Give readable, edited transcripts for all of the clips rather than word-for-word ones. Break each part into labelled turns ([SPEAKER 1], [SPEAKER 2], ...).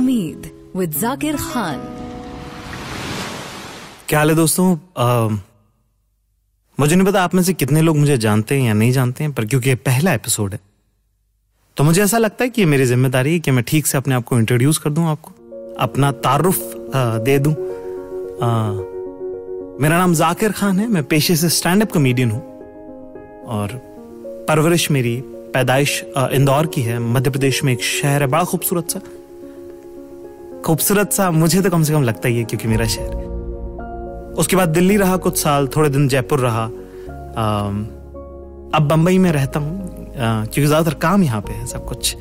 [SPEAKER 1] उम्मीद विद जाकिर खान।
[SPEAKER 2] क्या हाल है दोस्तों? मुझे नहीं पता आप में से कितने लोग मुझे जानते हैं या नहीं जानते हैं, पर क्योंकि ये पहला एपिसोड है तो मुझे ऐसा लगता है कि ये मेरी जिम्मेदारी है कि मैं ठीक से अपने आप को इंट्रोड्यूस कर दूं, आपको अपना तारुफ दे दूं। मेरा नाम जाकिर खान है, मैं पेशे से स्टैंड अप कॉमेडियन हूं और परवरिश मेरी पैदाइश इंदौर की है। मध्य प्रदेश में एक शहर है बड़ा खूबसूरत सा मुझे तो कम से कम लगता ही है क्योंकि मेरा शहर है। उसके बाद दिल्ली रहा कुछ साल, थोड़े दिन जयपुर रहा, अब बंबई में रहता हूं क्योंकि ज्यादातर काम यहाँ पे है सब कुछ।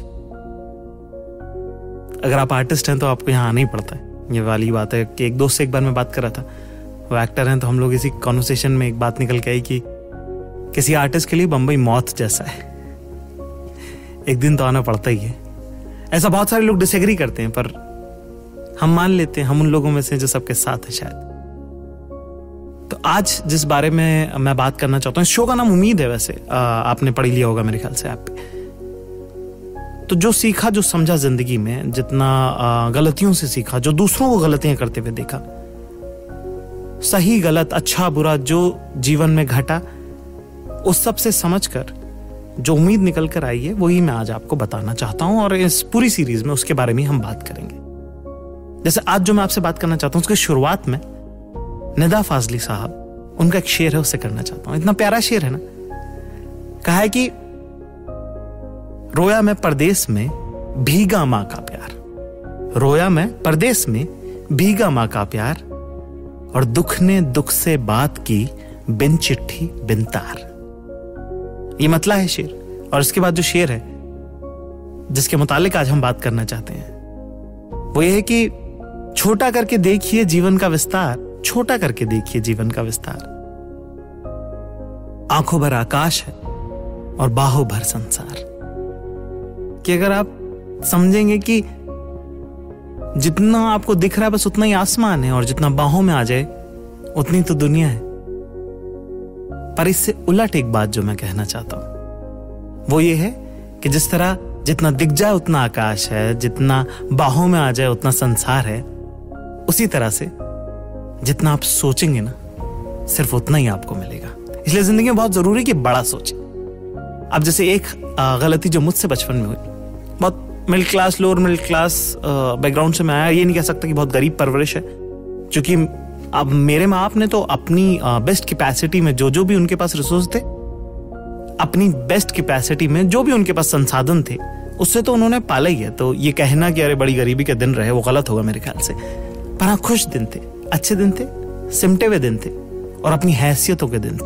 [SPEAKER 2] अगर आप आर्टिस्ट हैं तो आपको यहाँ आना ही पड़ता है। ये वाली बात है कि एक दोस्त से एक बार मैं बात कर रहा था, वो एक्टर हैं, तो हम लोग इसी कॉन्वर्सेशन में एक बात निकल के आई कि किसी आर्टिस्ट के लिए बंबई मौत जैसा है, एक दिन तो आना पड़ता ही है। ऐसा बहुत सारे लोग डिसएग्री करते हैं पर हम मान लेते हैं, हम उन लोगों में से जो सबके साथ है शायद। तो आज जिस बारे में मैं बात करना चाहता हूँ, इस शो का नाम उम्मीद है। वैसे आपने पढ़ लिया होगा मेरे ख्याल से ऐप पे। तो जो सीखा, जो समझा जिंदगी में, जितना गलतियों से सीखा, जो दूसरों को गलतियां करते हुए देखा, सही गलत अच्छा बुरा जो जीवन में घटा, उस सब से समझकर जो उम्मीद निकल कर आई है वही मैं आज आपको बताना चाहता हूं। और इस पूरी सीरीज में उसके बारे में हम बात करेंगे। जैसे आज जो मैं आपसे बात करना चाहता हूं, उसकी शुरुआत में निदा फाजली साहब, उनका एक शेर है, उससे करना चाहता हूं। इतना प्यारा शेर है ना। कहा है कि रोया मैं परदेस में भीगा मां का प्यार, रोया मैं परदेस में भीगा मां का प्यार, और दुख ने दुख से बात की बिन चिट्ठी बिन तार। ये मतला है शेर। और इसके बाद जो शेर है जिसके मुतालिक आज हम बात करना चाहते हैं वो ये है कि छोटा करके देखिए जीवन का विस्तार, छोटा करके देखिए जीवन का विस्तार, आंखों भर आकाश है और बाहों भर संसार। कि अगर आप समझेंगे कि जितना आपको दिख रहा है बस उतना ही आसमान है, और जितना बाहों में आ जाए उतनी तो दुनिया है। पर इससे उलट एक बात जो मैं कहना चाहता हूं वो ये है कि जिस तरह जितना दिख जाए उतना आकाश है, जितना बाहों में आ जाए उतना संसार है, उसी तरह से जितना आप सोचेंगे ना सिर्फ उतना ही आपको मिलेगा। इसलिए जिंदगी में बहुत जरूरी है कि बड़ा सोचें। अब जैसे एक गलती जो मुझसे बचपन में हुई, बहुत middle class, lower middle class background से मैं आया, ये नहीं कह सकता कि बहुत गरीब परवरिश है, क्योंकि अब मेरे माँ बाप ने तो अपनी बेस्ट कैपेसिटी में जो भी उनके पास रिसोर्स थे, अपनी बेस्ट कैपेसिटी में जो भी उनके पास संसाधन थे, उससे तो उन्होंने पाला ही है। तो ये कहना कि अरे बड़ी गरीबी के दिन रहे वो गलत होगा मेरे ख्याल से। पर हाँ, खुश दिन थे, अच्छे दिन थे, सिमटे हुए दिन थे और अपनी हैसियतों के दिन थे।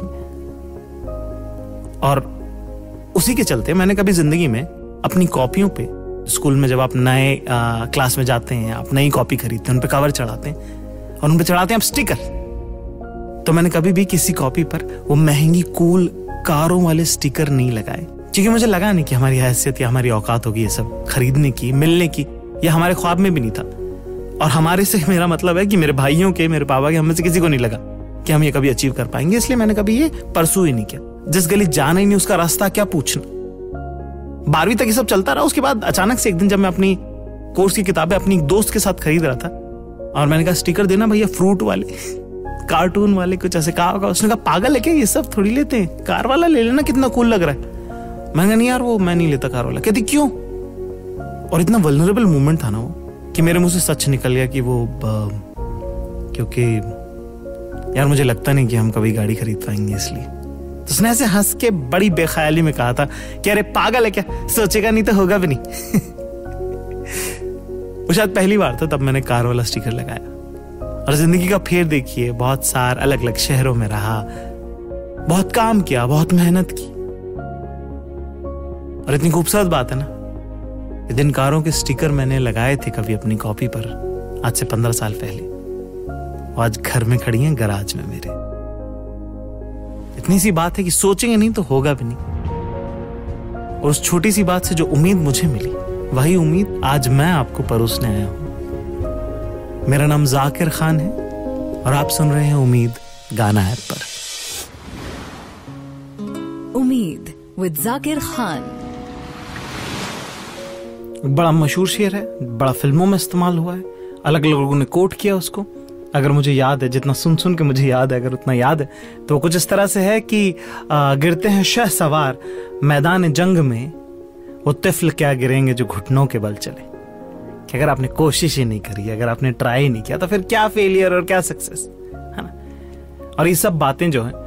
[SPEAKER 2] और उसी के चलते मैंने कभी जिंदगी में अपनी कॉपियों पे, स्कूल में जब आप नए क्लास में जाते हैं, आप नई कॉपी खरीदते हैं, उन पे कवर चढ़ाते हैं और उन पे चढ़ाते हैं आप स्टिकर, तो मैंने कभी भी किसी कॉपी पर वो महंगी कूल कारों वाले स्टिकर नहीं लगाए, क्योंकि मुझे लगा नहीं कि हमारी हैसियत या हमारी औकात होगी ये सब खरीदने की, मिलने की, या हमारे ख्वाब में भी नहीं था। और हमारे से मेरा मतलब है कि मेरे भाइयों के, मेरे पापा के, हम में से किसी को नहीं लगा कि हम ये कभी अचीव कर पाएंगे। इसलिए मैंने कभी ये परसू ही नहीं किया। जिस गली जाना ही नहीं उसका रास्ता क्या पूछना। 12वीं तक ये सब चलता रहा। उसके बाद अचानक से एक दिन जब मैं अपनी कोर्स की किताबें अपनी दोस्त के साथ खरीद रहा था और मैंने कहा स्टिकर देना भैया, फ्रूट वाले, कार्टून वाले, कुछ ऐसे कहा होगा। उसने कहा पागल है क्या, ये सब थोड़ी लेते हैं, कार वाला ले लेना, कितना कूल लग रहा है। मैंने कहा नहीं यार, वो मैं नहीं लेता कार वाला। कहती क्यों? और इतना वल्नरेबल मोमेंट था ना वो कि मेरे मुंह से सच निकल गया कि वो क्योंकि यार मुझे लगता नहीं कि हम कभी गाड़ी खरीद पाएंगे, इसलिए। तो उसने ऐसे हंस के बड़ी बेख्याली में कहा था कि अरे पागल है क्या, सोचेगा नहीं तो होगा भी नहीं। वो शायद पहली बार था तब मैंने कार वाला स्टिकर लगाया। और जिंदगी का फेर देखिए, बहुत सार अलग अलग शहरों में रहा, बहुत काम किया, बहुत मेहनत की। और इतनी खूबसूरत बात है ना, जिन कारों के स्टिकर मैंने लगाए थे कभी अपनी कॉपी पर आज से 15 साल पहले, वो आज घर में खड़ी हैं गराज में मेरे। इतनी सी बात है कि सोचेंगे नहीं तो होगा भी नहीं। और उस छोटी सी बात से जो उम्मीद मुझे मिली, वही उम्मीद आज मैं आपको परोसने आया हूं। मेरा नाम जाकिर खान है और आप सुन रहे हैं उम्मीद गाना ऐप पर।
[SPEAKER 1] उम्मीद विद जाकिर खान।
[SPEAKER 2] बड़ा मशहूर शेर है, बड़ा फिल्मों में इस्तेमाल हुआ है, अलग अलग लोगों ने कोट किया उसको। अगर मुझे याद है, जितना सुन सुन के मुझे याद है, अगर उतना याद है, तो कुछ इस तरह से है कि गिरते हैं शह सवार मैदान जंग में, वो तिफल क्या गिरेंगे जो घुटनों के बल चले। कि अगर आपने कोशिश ही नहीं करी, अगर आपने ट्राई ही नहीं किया, तो फिर क्या फेलियर और क्या सक्सेस, है ना। और ये सब बातें जो है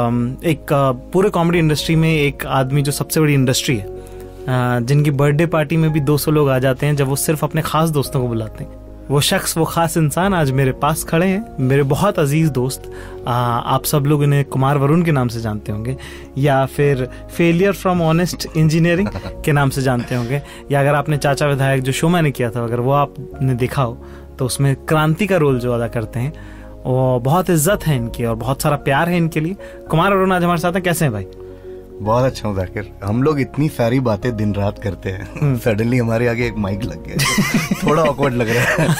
[SPEAKER 2] एक पूरे कॉमेडी इंडस्ट्री में एक आदमी, जो सबसे बड़ी इंडस्ट्री है, जिनकी बर्थडे पार्टी में भी 200 लोग आ जाते हैं जब वो सिर्फ अपने खास दोस्तों को बुलाते हैं, वो शख्स, वो खास इंसान आज मेरे पास खड़े हैं, मेरे बहुत अजीज दोस्त। आप सब लोग इन्हें कुमार वरुण के नाम से जानते होंगे, या फिर फेलियर फ्रॉम ऑनेस्ट इंजीनियरिंग के नाम से जानते होंगे, या अगर आपने चाचा विधायक जो शो मैंने किया था, अगर वो आपने देखा हो, तो उसमें क्रांति का रोल जो अदा करते हैं, वो बहुत इज्जत है इनकी और बहुत सारा प्यार है इनके लिए। कुमार वरुण आज हमारे साथ हैं, कैसे हैं भाई?
[SPEAKER 3] बहुत अच्छा हूँ जाकिर। हम लोग इतनी सारी बातें दिन रात करते हैं, सडनली हमारे आगे एक माइक लग गया, थोड़ा ऑकवर्ड लग रहा है।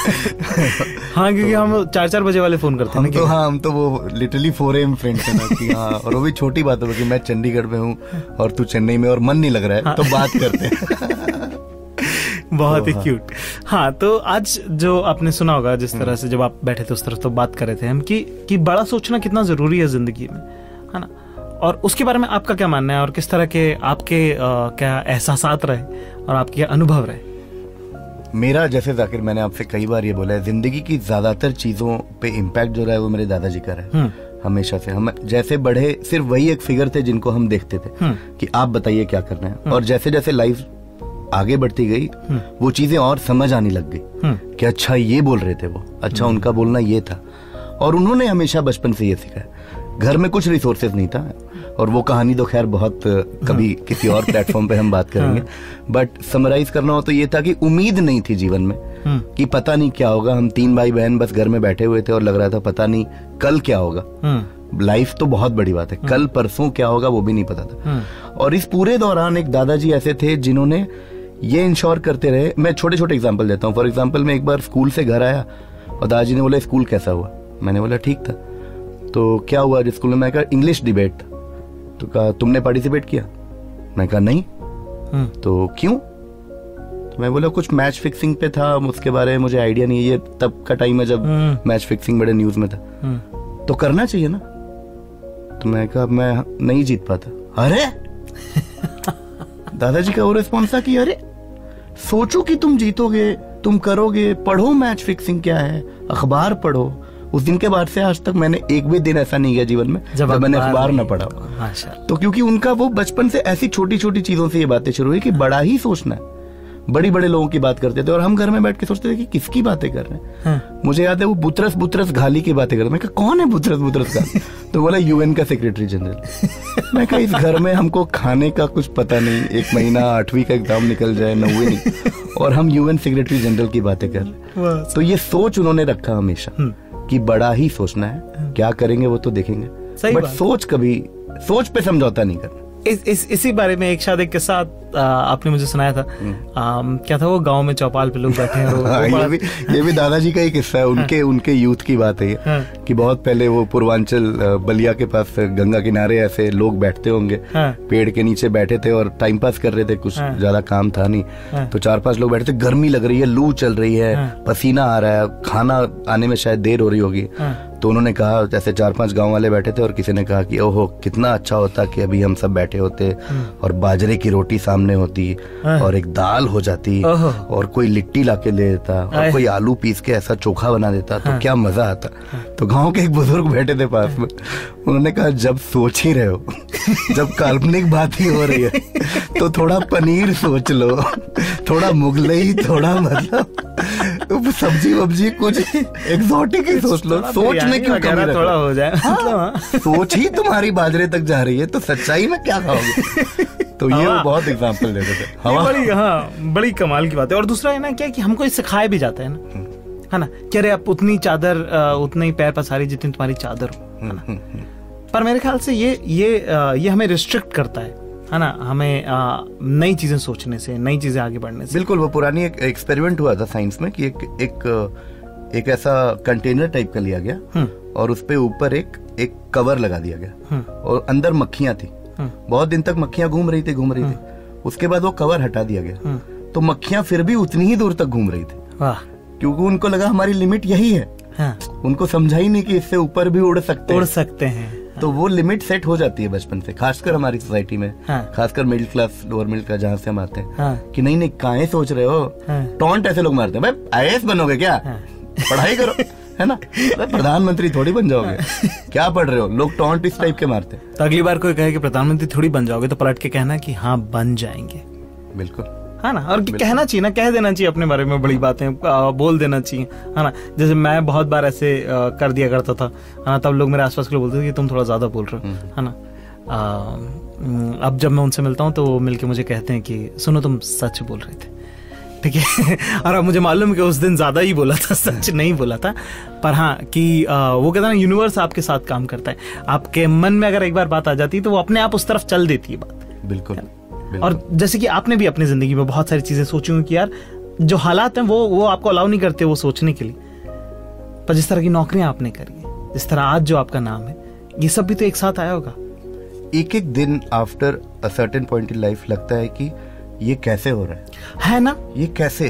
[SPEAKER 2] हाँ, क्योंकि हम 4-4 बजे वाले फोन करते हैं।
[SPEAKER 3] हम तो वो लिटरली 4 AM फ्रेंड्स हैं कि हाँ, और वो भी छोटी बात है कि मैं चंडीगढ़ में हूँ और तू चेन्नई में और मन नहीं लग रहा है, हाँ। तो बात करते हैं।
[SPEAKER 2] बहुत ही क्यूट। हाँ, तो आज जो आपने सुना होगा, जिस तरह से जब आप बैठे थे उस तरह तो बात कर रहे थे हम कि बड़ा सोचना कितना जरूरी है जिंदगी में, है ना। और उसके बारे में आपका क्या मानना है, और किस तरह के आपके क्या एहसासात रहे और आपके अनुभव रहे?
[SPEAKER 3] मेरा, जैसे जाकिर मैंने आपसे कई बार ये बोला है, जिंदगी की ज्यादातर चीजों पे इम्पैक्ट जो रहा है वो मेरे दादाजी का रहा है। हमेशा से हम जैसे बढ़े, सिर्फ वही एक फिगर थे जिनको हम देखते थे कि आप बताइए क्या करना है, और जैसे जैसे लाइफ आगे बढ़ती गई वो चीजें और समझ आने लग गई कि अच्छा ये बोल रहे थे वो, अच्छा उनका बोलना ये था। और उन्होंने हमेशा बचपन से ये सिखाया। घर में कुछ रिसोर्सेज नहीं था, और वो कहानी तो खैर बहुत कभी किसी और प्लेटफॉर्म पे हम बात करेंगे, बट समराइज करना हो तो ये था कि उम्मीद नहीं थी जीवन में कि पता नहीं क्या होगा। हम 3 भाई बहन बस घर में बैठे हुए थे और लग रहा था पता नहीं कल क्या होगा। लाइफ तो बहुत बड़ी बात है, कल परसों क्या होगा वो भी नहीं पता था। और इस पूरे दौरान एक दादाजी ऐसे थे जिन्होंने ये इंश्योर करते रहे। मैं छोटे छोटे एग्जाम्पल देता हूँ। फॉर एग्जाम्पल, मैं एक बार स्कूल से घर आया और दादाजी ने बोला स्कूल कैसा हुआ? मैंने बोला ठीक था। तो क्या हुआ जिस स्कूल में? मैं कहा इंग्लिश डिबेट था। तो कहा तुमने पार्टिसिपेट किया? मैं कहा नहीं। तो क्यों? तो मैं बोला कुछ मैच फिक्सिंग पे था, उसके बारे में मुझे आइडिया नहीं है, ये तब का टाइम है जब मैच फिक्सिंग बड़े न्यूज में था, तो करना चाहिए ना। तो मैं कहा मैं नहीं जीत पाता। अरे दादाजी का वो रिस्पॉन्स था कि अरे सोचो कि तुम जीतोगे, तुम करोगे, पढ़ो मैच फिक्सिंग क्या है, अखबार पढ़ो। उस दिन के बाद से आज तक मैंने एक भी दिन ऐसा नहीं गया जीवन में जब मैंने अखबार न पढ़ा। तो क्योंकि उनका वो बचपन से ऐसी छोटी छोटी चीजों से ये बातें शुरू हुई कि बड़ा ही सोचना है। बड़ी बड़े लोगों की बात करते थे और हम घर में बैठ के सोचते थे कि किसकी बातें कर रहे हैं। हाँ। मुझे याद है वो बुतरस बुतरस घाली की बातें करते। मैं कहा कौन है बुतरस बुतरस घाली? तो बोला यूएन का सेक्रेटरी जनरल। मैं कहा इस घर में हमको खाने का कुछ पता नहीं, 1 महीना 8वीं का एग्जाम निकल जाए 9वीं नहीं, और हम यूएन सेक्रेटरी जनरल की बातें कर रहे। तो ये सोच उन्होंने रखा हमेशा कि बड़ा ही सोचना है, क्या करेंगे वो तो देखेंगे, बट सोच पे समझौता नहीं करना।
[SPEAKER 2] इसी बारे में एक शायद एक किस्सा आपने मुझे सुनाया था। क्या था वो? गांव में चौपाल पे लोग बैठे हैं।
[SPEAKER 3] ये भी दादाजी का ही किस्सा है। उनके यूथ की बात है ये, कि बहुत पहले वो पूर्वांचल बलिया के पास गंगा किनारे ऐसे लोग बैठते होंगे, पेड़ के नीचे बैठे थे और टाइम पास कर रहे थे, कुछ ज्यादा काम था नहीं। तो 4-5 लोग बैठे थे, गर्मी लग रही है, लू चल रही है, पसीना आ रहा है, खाना आने में शायद देर हो रही होगी। तो उन्होंने कहा, जैसे 4-5 गांव वाले बैठे थे और किसी ने कहा कि ओहो कितना अच्छा होता कि अभी हम सब बैठे होते और बाजरे की रोटी सामने होती और एक दाल हो जाती और कोई लिट्टी लाके दे देता और कोई आलू पीस के ऐसा चोखा बना देता, तो क्या मजा आता। तो गांव के एक बुजुर्ग बैठे थे पास में, उन्होंने कहा जब सोच ही रहे हो, जब काल्पनिक बात ही हो रही है, तो थोड़ा पनीर सोच लो, थोड़ा मुगलई, थोड़ा मतलब सब्जी वब्जी कुछ एक्सोटिक ही सोच लो। सोच में क्यों कमी
[SPEAKER 2] थोड़ा हो जाए।
[SPEAKER 3] सोच ही तुम्हारी बाजरे तक जा रही है तो सच्चाई में क्या खाओगे? तो ये वो बहुत एग्जांपल देते थे।
[SPEAKER 2] बड़ी कमाल की बात है। और दूसरा है ना क्या कि हमको इससे सिखाया भी जाता है ना, है ना, कि अरे आप उतनी चादर उतने ही पैर पसारी जितनी तुम्हारी चादर हो, है ना। पर मेरे ख्याल से ये हमें रिस्ट्रिक्ट करता है ना, हमें नई चीजें सोचने से, नई चीजें आगे बढ़ने से।
[SPEAKER 3] बिल्कुल, वो पुरानी एक एक्सपेरिमेंट हुआ था साइंस में कि एक ऐसा कंटेनर टाइप का लिया गया और उस पे ऊपर एक कवर लगा दिया गया और अंदर मक्खियां थी। बहुत दिन तक मक्खियां घूम रही थी। उसके बाद वो कवर हटा दिया गया। तो मक्खियां फिर भी उतनी ही दूर तक घूम रही थी।
[SPEAKER 2] वाह।
[SPEAKER 3] क्योंकि उनको लगा हमारी लिमिट यही है।
[SPEAKER 2] हाँ।
[SPEAKER 3] उनको समझा ही नहीं कि इससे ऊपर भी उड़ सकते हैं। तो वो लिमिट सेट हो जाती है बचपन से, खासकर हमारी सोसाइटी में।
[SPEAKER 2] हाँ।
[SPEAKER 3] खासकर middle class, lower middle class जहाँ से हम आते हैं।
[SPEAKER 2] हाँ।
[SPEAKER 3] कि नहीं काहे सोच रहे हो। हाँ। टॉन्ट ऐसे लोग मारते हैं, भाई IAS बनोगे क्या। हाँ। पढ़ाई करो, है ना, प्रधानमंत्री थोड़ी बन जाओगे। क्या पढ़ रहे हो, लोग टॉन्ट इस टाइप के मारते हैं।
[SPEAKER 2] तो अगली बार कोई कहे कि प्रधानमंत्री थोड़ी बन जाओगे तो पलट के कहना कि हाँ बन जाएंगे।
[SPEAKER 3] बिल्कुल,
[SPEAKER 2] है ना। और कहना चाहिए ना, कह देना चाहिए अपने बारे में बड़ी बातें, बोल देना चाहिए, है ना। जैसे मैं बहुत बार ऐसे कर दिया करता था, है ना, तब लोग मेरे आसपास के लोग बोलते थे कि तुम थोड़ा ज्यादा बोल रहे हो, है ना। अब जब मैं उनसे मिलता हूँ तो वो मिलके मुझे कहते हैं कि सुनो तुम सच बोल रहे थे, ठीक है। और अब मुझे मालूम है कि उस दिन ज्यादा ही बोला था, सच नहीं बोला था। पर हाँ कि वो कहता है ना, यूनिवर्स आपके साथ काम करता है। आपके मन में अगर एक बार बात आ जाती है तो वो अपने आप उस तरफ चल देती है बात।
[SPEAKER 3] बिल्कुल।
[SPEAKER 2] और जैसे कि आपने भी अपनी जिंदगी में बहुत सारी चीजें सोची हुई कि यार जो हालात हैं वो आपको अलाउ नहीं करते वो सोचने के लिए, पर जिस तरह की नौकरियां आपने करी है, जिस तरह आज जो आपका नाम है, ये सब भी तो एक साथ आया होगा।
[SPEAKER 3] एक एक दिन after a certain point in life लगता है कि ये कैसे हो रहा
[SPEAKER 2] है ना, ये
[SPEAKER 3] कैसे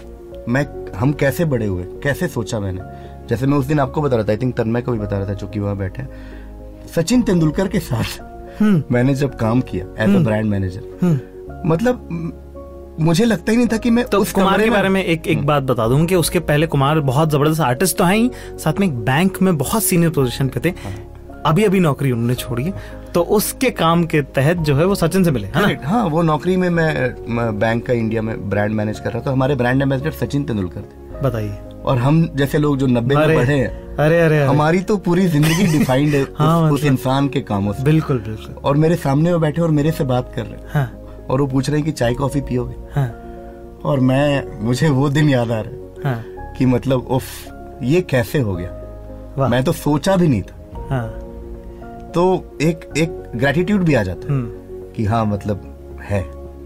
[SPEAKER 3] हम कैसे बड़े हुए, कैसे सोचा मैंने। जैसे मैं उस दिन आपको बता रहा था, आई थिंक तन्मय को भी बता रहा था, जो कि वहां बैठे, सचिन तेंदुलकर के साथ मैंने जब काम किया एज अ ब्रांड मैनेजर, मतलब मुझे लगता ही नहीं था कि मैं
[SPEAKER 2] तो कुमार के बारे में एक बात बता दूं कि उसके पहले कुमार बहुत जबरदस्त आर्टिस्ट तो है ही, साथ में एक बैंक में बहुत सीनियर पोजीशन पे थे। अभी नौकरी उन्होंने छोड़ी है, तो उसके काम के तहत जो है वो सचिन से मिले, है ना।
[SPEAKER 3] हाँ, वो नौकरी में मैं बैंक का इंडिया में ब्रांड मैनेज कर रहा था। हमारे ब्रांड एम्बेसडर सचिन तेंदुलकर थे।
[SPEAKER 2] बताइए।
[SPEAKER 3] और हम जैसे लोग जो 90 में पढ़े हैं, अरे हमारी तो पूरी जिंदगी डिफाइंड है हाँ, उस इंसान के कामों से।
[SPEAKER 2] बिल्कुल।
[SPEAKER 3] और मेरे सामने वो बैठे और मेरे से बात कर रहे हैं।
[SPEAKER 2] हाँ।
[SPEAKER 3] और वो पूछ रहे हैं कि चाय कॉफी पियोगे।
[SPEAKER 2] हाँ।
[SPEAKER 3] और मुझे वो दिन याद आ रहा है। हाँ। कि मतलब उफ, ये कैसे हो गया, मैं तो सोचा भी नहीं था। हाँ। तो एक ग्रेटिट्यूड भी आ जाता है कि हाँ, मतलब है,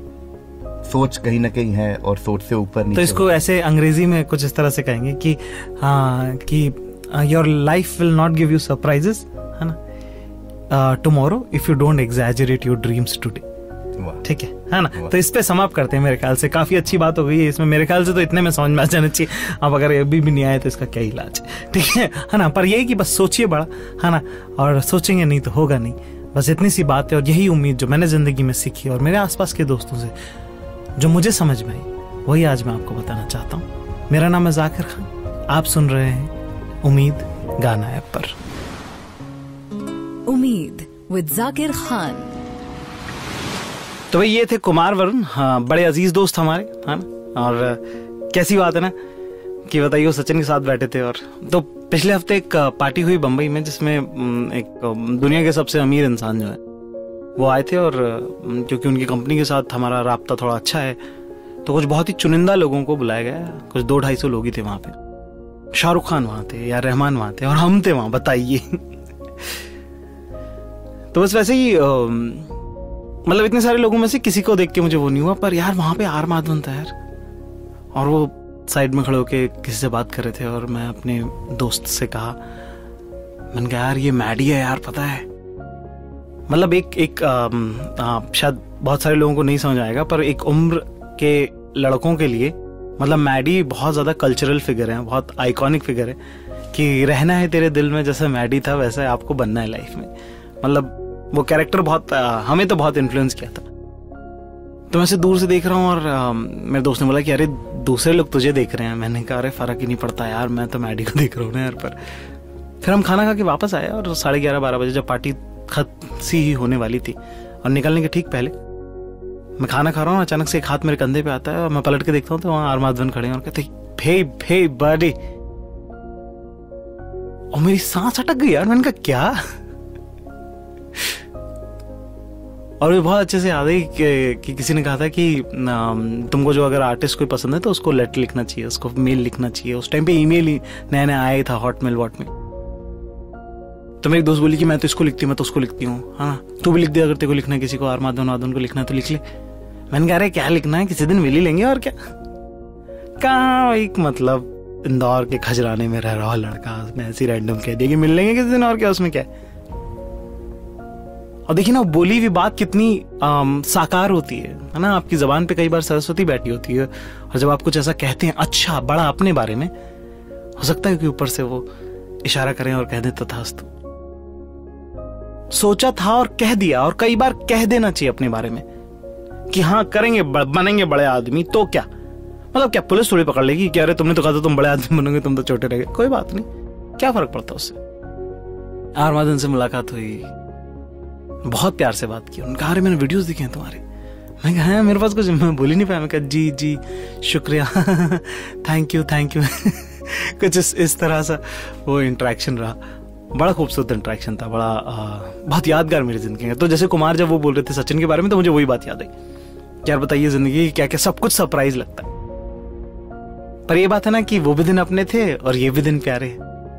[SPEAKER 3] सोच कहीं ना कहीं है और सोच से ऊपर नीचे।
[SPEAKER 2] तो इसको ऐसे अंग्रेजी में कुछ इस तरह से कहेंगे कि हाँ कि your life will not give you surprises, है ना, tomorrow if you don't exaggerate your dreams today. ठीक है ना। तो इस पे समाप्त करते हैं। मेरे ख्याल से काफी अच्छी बात हो गई है इसमें, मेरे ख्याल से तो इतने में समझ में आ जाना चाहिए। अब अगर अभी भी नहीं आए तो इसका क्या इलाज, ठीक है ना। पर यही कि बस सोचिए बड़ा, है ना, और सोचेंगे नहीं तो होगा नहीं। बस इतनी सी बात है। और यही उम्मीद जो मैंने जिंदगी में सीखी और मेरे आसपास के दोस्तों से जो मुझे समझ में आई, वही आज मैं आपको बताना चाहता हूँ। मेरा नाम है जाकिर खान, आप सुन रहे हैं उम्मीद गाना ऐप पर।
[SPEAKER 1] उम्मीद विद जाकिर खान।
[SPEAKER 2] तो भाई ये थे कुमार वरुण, हाँ, बड़े अजीज दोस्त हमारे, है ना। और कैसी बात है ना कि बताइए वो सचिन के साथ बैठे थे। और तो पिछले हफ्ते एक पार्टी हुई बम्बई में, जिसमें एक दुनिया के सबसे अमीर इंसान जो है वो आए थे। और क्योंकि उनकी कंपनी के साथ हमारा राब्ता थोड़ा अच्छा है, तो कुछ बहुत ही चुनिंदा लोगों को बुलाया गया। कुछ 200-250 लोग ही थे वहां पे। शाहरुख खान वहां थे, या रहमान वहां थे, और हम थे वहां, बताइए। तो बस वैसे ही मतलब इतने सारे लोगों में से किसी को देख के मुझे वो नहीं हुआ, पर यार वहां पे आर माधवन था यार। और वो साइड में खड़े होके किसी से बात कर रहे थे, और मैं अपने दोस्त से कहा, मैंने कहा यार ये मैडी है यार, पता है। मतलब एक शायद बहुत सारे लोगों को नहीं समझ आएगा, पर एक उम्र के लड़कों के लिए मतलब मैडी बहुत ज्यादा कल्चरल फिगर है, बहुत आइकॉनिक फिगर है कि रहना है तेरे दिल में जैसे मैडी था वैसे आपको बनना है लाइफ में। मतलब वो कैरेक्टर बहुत हमें तो बहुत इन्फ्लुएंस किया था। तो मैं से दूर से देख रहा हूँ, और मेरे दोस्त ने बोला कि अरे दूसरे लोग तुझे देख रहे हैं। मैंने कहा अरे फर्क ही नहीं पड़ता यार, मैं तो मैडी को देख रहा हूँ ना यार। पर फिर हम खाना खा के वापस आए, और 11:30-12 बजे जब पार्टी खत्म सी ही होने वाली थी, और निकलने के ठीक पहले मैं खाना खा रहा हूँ, अचानक से एक हाथ मेरे कंधे पे आता है, और मैं पलट के देखता हूँ तो वहां आर माधवन खड़े हैं और कहते हे बड़ी। और मेरी सांस अटक गई यार। मैंने कहा क्या? और ये बहुत अच्छे से याद है कि किसी ने कहा था कि तुमको जो अगर आर्टिस्ट कोई पसंद है तो उसको लेटर लिखना चाहिए, उसको मेल लिखना चाहिए। उस टाइम पे ईमेल ही नया नया आया था, हॉटमेल वॉट में। तो मेरी दोस्त बोली कि मैं तो इसको लिखती हूँ, मैं तो उसको लिखती हूँ, हाँ तू भी लिख दे अगर तेरे को लिखना है किसी को, आर माधवन को लिखना है तो लिख ले। मैंने कहा अरे क्या लिखना है, किसी दिन मिल ही लेंगे और क्या। कहाँ एक मतलब इंदौर के खजराने में रह रहा लड़का, मैं ऐसी रैंडम कह दिया कि मिल लेंगे किसी दिन और क्या, उसमें क्या है। और देखिए ना, बोली हुई बात कितनी साकार होती है ना। आपकी जबान पे कई बार सरस्वती बैठी होती है, और जब आप कुछ ऐसा कहते हैं अच्छा बड़ा अपने बारे में, हो सकता है कि ऊपर से वो इशारा करें और कह दें तथास्तु। सोचा था और कह दिया, और कई बार कह देना चाहिए अपने बारे में कि हाँ करेंगे, बनेंगे बड़े आदमी, तो क्या मतलब, क्या पुलिस थोड़ी पकड़ लेगी कि अरे तुमने तो कहा था तुम बड़े आदमी बनोगे, तुम तो छोटे रह गए। कोई बात नहीं, क्या फर्क पड़ता उससे। आरमादन से मुलाकात हुई, बहुत प्यार से बात की। उन्होंने कहा अरे मैंने वीडियोस देखे हैं तुम्हारे। मैं कहा हाँ, मेरे पास कुछ, मैं बोल ही नहीं पाया। मैं कहा जी जी शुक्रिया थैंक यू कुछ इस तरह सा वो इंटरेक्शन रहा। बड़ा खूबसूरत इंटरेक्शन था, बड़ा बहुत यादगार मेरी जिंदगी का। तो जैसे कुमार जब वो बोल रहे थे सचिन के बारे में, तो मुझे वही बात याद आई। यार बताइए जिंदगी क्या क्या सब कुछ सरप्राइज लगता है, पर ये बात है ना कि वो भी दिन अपने थे और ये भी दिन प्यारे।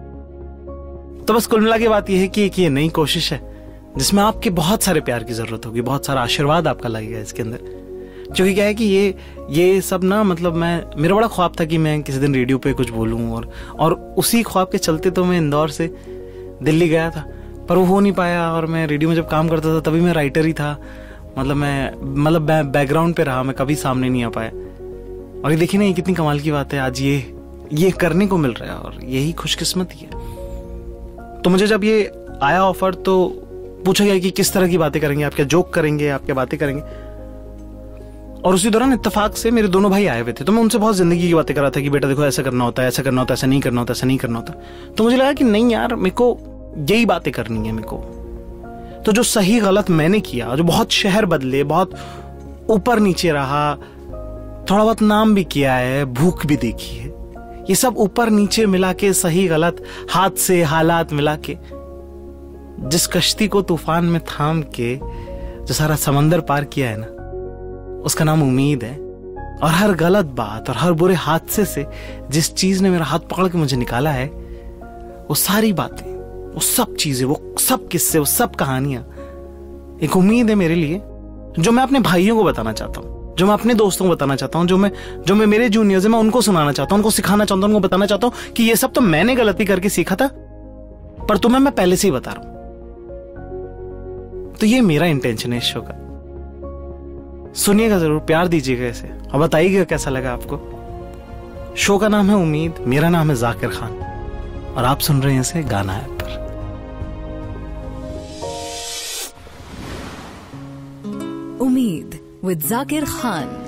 [SPEAKER 2] तो बस कुल मिला के बात ये है कि ये नई कोशिश है जिसमें आपके बहुत सारे प्यार की जरूरत होगी, बहुत सारा आशीर्वाद आपका लगेगा इसके अंदर। क्योंकि क्या है कि ये सब ना, मतलब मेरा बड़ा ख्वाब था कि मैं किसी दिन रेडियो पे कुछ बोलूं, और उसी ख्वाब के चलते तो मैं इंदौर से दिल्ली गया था, पर वो हो नहीं पाया। और मैं रेडियो में जब काम करता था तभी मैं राइटर ही था, मतलब बैकग्राउंड पे रहा, मैं कभी सामने नहीं आ पाया। और ये देखिए ना, ये कितनी कमाल की बात है, आज ये करने को मिल रहा है, और यही खुशकिस्मती है। तो मुझे जब ये आया ऑफर, तो पूछा गया कि किस तरह की बातें करेंगे, आप क्या जोक करेंगे, आप क्या बातें करेंगे। और उसी दौरान इत्तेफाक से मेरे दोनों भाई आए हुए थे, तो मैं उनसे बहुत जिंदगी की बातें कर रहा था कि बेटा देखो ऐसा करना होता है, ऐसा करना होता है, ऐसा नहीं करना होता, ऐसा नहीं करना होता। तो मुझे लगा कि नहीं यार, मेरे को यही बातें करनी है मेरे को। तो जो सही गलत मैंने किया, जो बहुत शहर बदले, बहुत ऊपर नीचे रहा, थोड़ा बहुत नाम भी किया है, भूख भी देखी है, ये सब ऊपर नीचे मिला के, सही गलत हाथ से हालात मिला के, जिस कश्ती को तूफान में थाम के जो सारा समंदर पार किया है ना, उसका नाम उम्मीद है। और हर गलत बात और हर बुरे हादसे से जिस चीज ने मेरा हाथ पकड़ के मुझे निकाला है, वो सारी बातें, वो सब चीजें, वो सब किस्से, वो सब कहानियां एक उम्मीद है मेरे लिए, जो मैं अपने भाइयों को बताना चाहता हूं, जो मैं अपने दोस्तों को बताना चाहता हूं, जो मैं मेरे जूनियर्स हैं, मैं उनको सुनाना चाहता हूं, उनको सिखाना चाहता हूं, उनको बताना चाहता हूं कि ये सब तो मैंने गलती करके सीखा था, पर तुम्हें मैं पहले से ही बता रहा हूं। तो ये मेरा इंटेंशन है इस शो का। सुनिएगा जरूर, प्यार दीजिएगा इसे, और बताइएगा कैसा लगा आपको। शो का नाम है उम्मीद, मेरा नाम है जाकिर खान, और आप सुन रहे हैं इसे गाना ऐप पर।
[SPEAKER 1] उम्मीद विद जाकिर खान।